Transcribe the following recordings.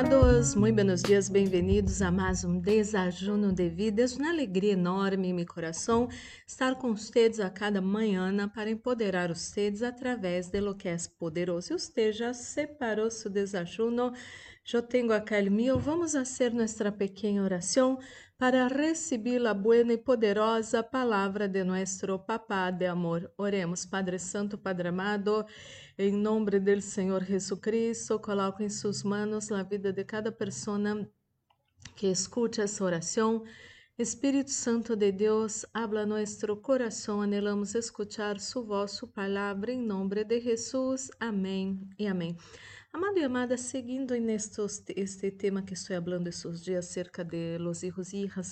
todos, muito buenos dias, bem-vindos a mais um Desajuno de Vida. É uma alegria enorme em meu coração estar com vocês a cada manhã para empoderar vocês através de lo que é poderoso. E você já separou seu desajuno? Eu tenho acá o meu. Vamos fazer nossa pequena oração para receber a boa e poderosa palavra de nosso Papá de amor. Oremos, Padre Santo, Padre amado. Em nome do Senhor Jesucristo, coloco em suas mãos a vida de cada pessoa que escute essa oração. Espírito Santo de Deus, habla nosso coração, anelamos escuchar sua voz, sua palavra, em nome de Jesus. Amém e amém. Amado e amada, seguindo este tema que estou falando esses dias acerca de los hijos e hijas,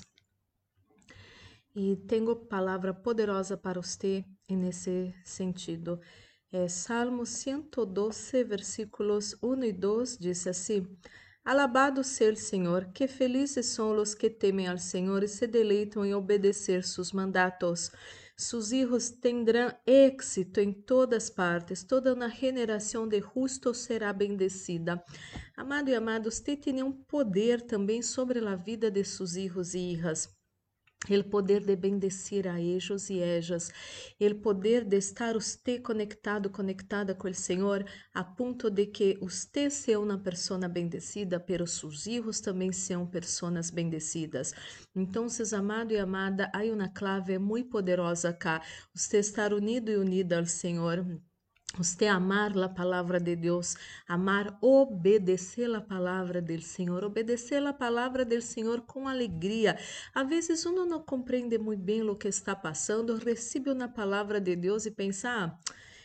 e tenho palavra poderosa para você nesse sentido. Salmo 112, versículos 1 e 2 diz assim: Alabado seja o Senhor, que felizes são os que temem ao Senhor e se deleitam em obedecer seus mandatos. Sus hijos tendrão êxito em todas partes, toda uma generação de justos será bendecida. Amado e amado, você tem um poder também sobre a vida de seus hijos e hijas. O poder de bendecir a ellos e ellas, o poder de estar você conectada com o Senhor, a ponto de que você seja uma pessoa bendecida, pero seus hijos também sejam pessoas bendecidas. Então, amado e amada, há uma clave muito poderosa cá. Você estar unido e unida ao Senhor. Você amar a palavra de Deus, amar, obedecer a palavra do Senhor, obedecer a palavra do Senhor com alegria. Às vezes uno não compreende muito bem o que está passando, recebe uma palavra de Deus e pensa,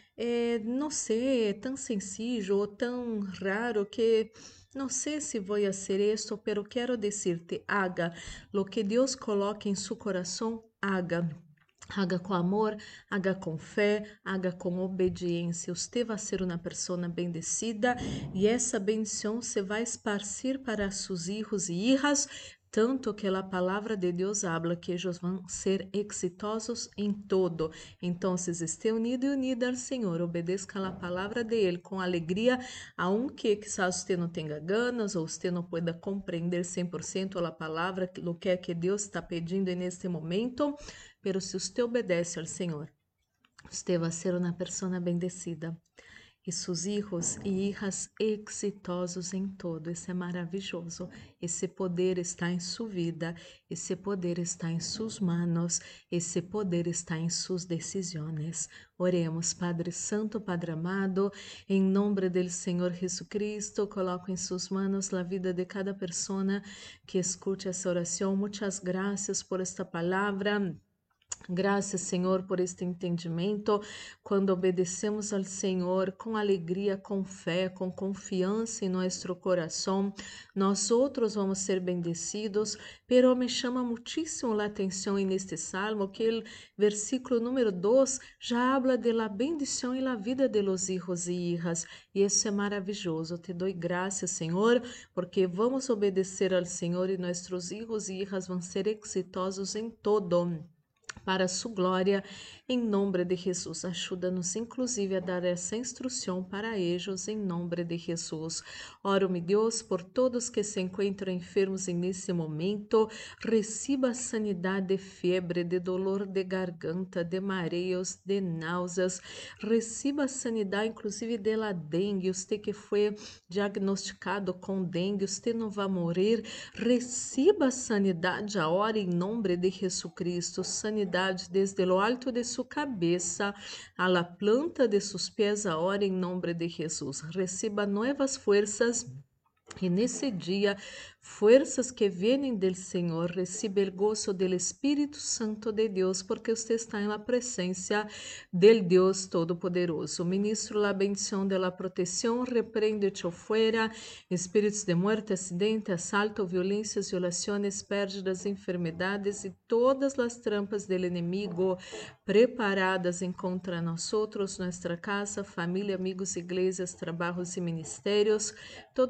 não sei, é tão sencillo ou tão raro que não sei se vou fazer isso, pero quero dizer-te, haga lo que Deus coloca em seu coração, haga. Haga com amor, haga com fé, haga com obediência. Você vai ser uma pessoa bendecida e essa bendição se vai esparcir para seus filhos e hijas, tanto que a palavra de Deus habla que eles vão ser exitosos em todo. Então, esteja unido e unida ao Senhor, obedeça a palavra de Ele com alegria, aunque quizás você não tenha ganas ou você não pueda compreender 100% a palavra, o que é que Deus está pedindo neste momento. Pero se você obedece ao Senhor, você vai ser uma pessoa bendecida. E seus hijos e hijas exitosos em todo. Isso é maravilhoso. Esse poder está em sua vida. Esse poder está em suas manos. Esse poder está em suas decisões. Oremos, Padre Santo, Padre amado, em nome do Senhor Jesucristo, coloco em suas manos a vida de cada pessoa que escute essa oração. Muitas graças por esta palavra. Graças, Senhor, por este entendimento. Quando obedecemos ao Senhor com alegria, com fé, com confiança em nosso coração, nós outros vamos ser bendecidos. Pero me chama muitíssimo a atenção neste salmo que o versículo número 2 já habla de la bendição e la vida de los hijos e hijas. E isso é maravilhoso. Te dou graças, Senhor, porque vamos obedecer ao Senhor e nossos hijos e hijas vão ser exitosos em todo. Para sua glória, em nome de Jesus. Ajuda-nos, inclusive, a dar essa instrução para eles, em nome de Jesus. Oro-me, Deus, por todos que se encontram enfermos nesse momento. Receba sanidade de febre, de dolor de garganta, de mareos, de náuseas. Receba sanidade, inclusive, de la dengue. Você que foi diagnosticado com dengue, você não vai morrer. Receba sanidade agora, em nome de Jesus Cristo. Sanidade desde lo alto de sua cabeça a la planta de seus pés agora, em nome de Jesus. Receba novas forças. E nesse dia, forças que vêm do Senhor, receba o gozo do Espírito Santo de Deus, porque você está na presença del Deus Todo-Poderoso. Ministro a bendição de la proteção, repreende-te fora, espíritos de muerte, acidente, assalto, violências, violações, pérdidas, enfermidades e todas as trampas del inimigo preparadas em contra nós outros, nossa casa, família, amigos, igrejas, trabalhos e ministérios. Todo isso se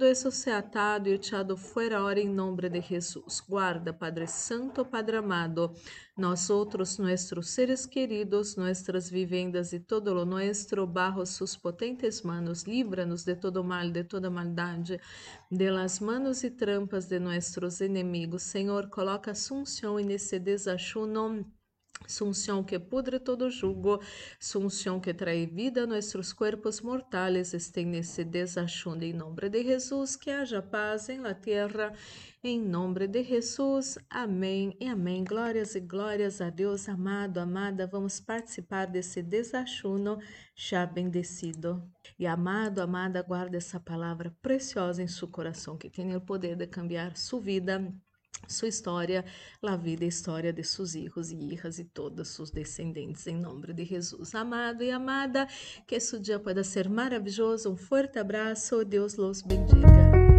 sea atado y echado fuera ahora en nombre de Jesús. Guarda, Padre Santo, Padre amado, nosotros, nuestros seres queridos, nuestras vivendas y todo lo nuestro bajo sus potentes manos. Líbranos de todo mal, de toda maldade, de las manos y trampas de nuestros enemigos. Senhor, coloca sunção nesse desachuno, sunção que pudre todo jugo, sunção que trae vida a nuestros cuerpos mortales, estén nesse desachuno. Em nome de Jesus, que haja paz em la tierra, em nome de Jesus, amém e amém. Glórias e glórias a Deus, amado, amada, vamos participar desse desachuno já bendecido. E amado, amada, guarda essa palavra preciosa em seu coração, que tem o poder de cambiar sua vida, sua história, a vida e a história de seus filhos e hijas e todos seus descendentes, em nome de Jesus. Amado e amada, que esse dia pueda ser maravilhoso. Um forte abraço, Deus los bendiga.